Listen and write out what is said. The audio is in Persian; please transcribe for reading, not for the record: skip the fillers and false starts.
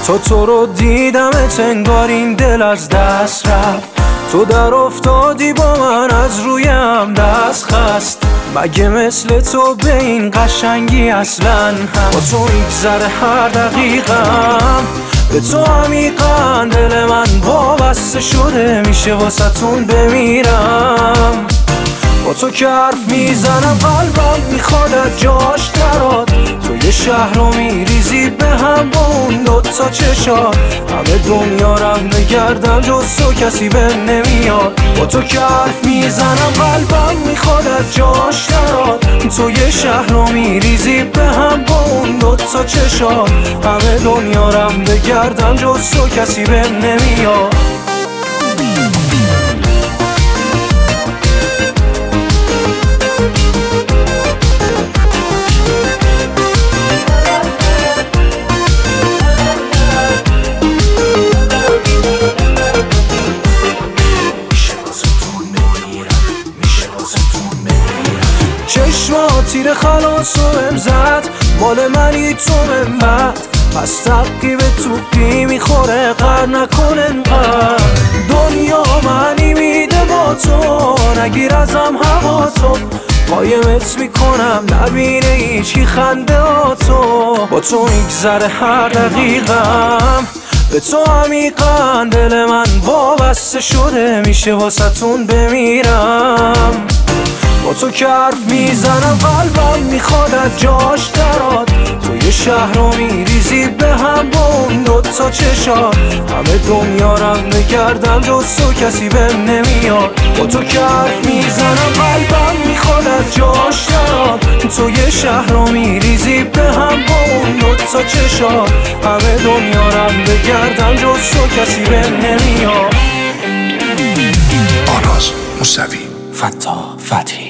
تو رو دیدمت انگار این دل از دست رفت. تو در افتادی با من از رویم دست خست. مگه مثل تو به این قشنگی اصلا هم با تو میگذره هر دقیقم. به تو عمیقا دل من وابسته شده میشه واسه‌تون بمیرم. با تو که حرف میزنم قلبم میخواد از جاش دراد. تو یه شهر رو میریزی به هم با اون دوتا چشات. همه دنیا رم بگردم جز تو کسی به نمیاد. با تو که حرف میزنم قلبم میخواد از جاش دراد. تو یه شهر رو میریزی به هم با اون دوتا چشات. همه دنیا رم بگردم جز تو کسی به نمیاد. چشمات تیر خلاص و امزد مال منی تو من بعد. پس تبقی به توپی میخوره قر نکن انقدر. دنیا منی میده با تو نگیر ازم هوا تو. قایمت میکنم نبینه هیچی خنده ها تو. با تو میگذره هر دقیقم. به تو عمیقا دل من وابسته شده میشه واسه‌تون بمیرم. با تو که حرف میزنم قلبم میخواد از جاش دراد. تو یه شهر رو میریزی به هم با اون دوتا چشات. همه دنیا رم بگردم جز تو کسی به نمیاد. با تو که حرف میزنم قلبم میخواد از جاش دراد. تو یه شهر رو میریزی به هم با اون دوتا چشات. همه دنیا رم بگردم جز تو کسی به نمیاد. آناز موسوی، فتاح فتحی.